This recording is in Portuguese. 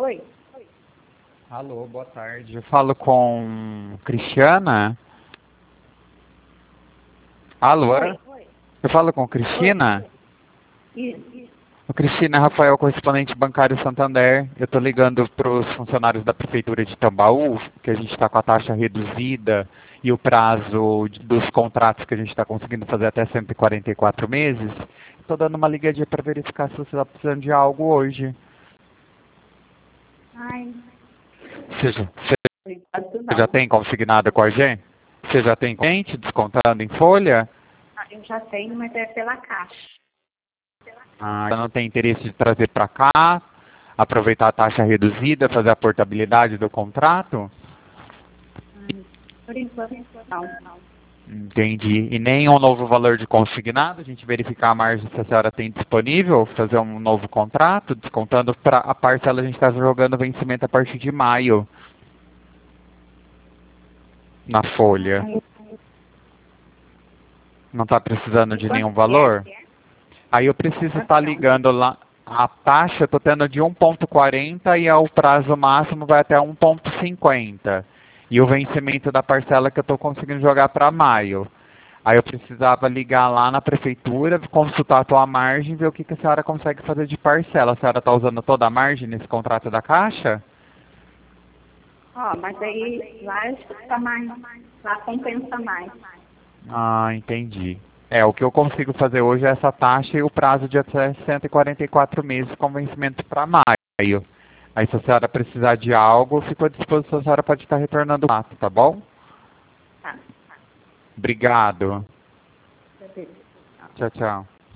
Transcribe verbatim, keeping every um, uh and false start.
Oi. Alô, boa tarde. Eu falo com Cristiana? Alô? Oi. Eu falo com Cristina? Isso. O Cristina é Rafael, correspondente bancário Santander. Eu estou ligando para os funcionários da Prefeitura de Tambaú, que a gente está com a taxa reduzida e o prazo de- dos contratos que a gente está conseguindo fazer até cento e quarenta e quatro meses. Estou dando uma ligadinha para verificar se você está precisando de algo hoje. Ai, Você já, por enquanto você já não. tem consignado com a gente? Você já tem cliente descontando em folha? Ah, eu já tenho, mas é pela caixa. Ah, você não tem interesse de trazer para cá, aproveitar a taxa reduzida, fazer a portabilidade do contrato? Ai, por enquanto não. Entendi. E nem um novo valor de consignado? A gente verificar a margem se a senhora tem disponível, fazer um novo contrato, descontando para a parcela a gente está jogando vencimento a partir de maio na folha. Ai, Não está precisando e de nenhum quanto que é? valor? Aí eu preciso Quanto estar que é um? ligando lá. A taxa eu estou tendo de um ponto quarenta e o prazo máximo vai até um ponto cinquenta. E o vencimento da parcela que eu estou conseguindo jogar para maio. Aí eu precisava ligar lá na prefeitura, consultar a tua margem e ver o que, que a senhora consegue fazer de parcela. A senhora está usando toda a margem nesse contrato da Caixa? Ó, mas aí lá está mais, lá compensa mais. Ah, entendi. É, o que eu consigo fazer hoje é essa taxa e o prazo de até cento e quarenta e quatro meses com vencimento para maio. Aí se a senhora precisar de algo, fico à disposição, a senhora pode estar retornando o ato, tá bom? Tá. Obrigado. Beleza. Tchau, tchau.